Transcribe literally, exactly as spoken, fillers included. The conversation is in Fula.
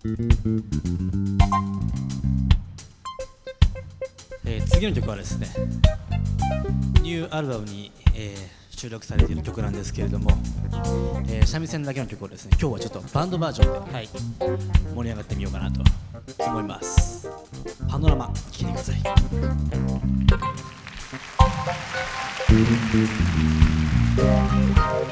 えー、次の曲はですね、ニューアルバムに、えー収録されている曲なんですけれども、えー、三味線だけの曲をですね、今日はちょっとバンドバージョンで、はい、盛り上がってみようかなと思います。パノラマ聴いてください。 Thank you.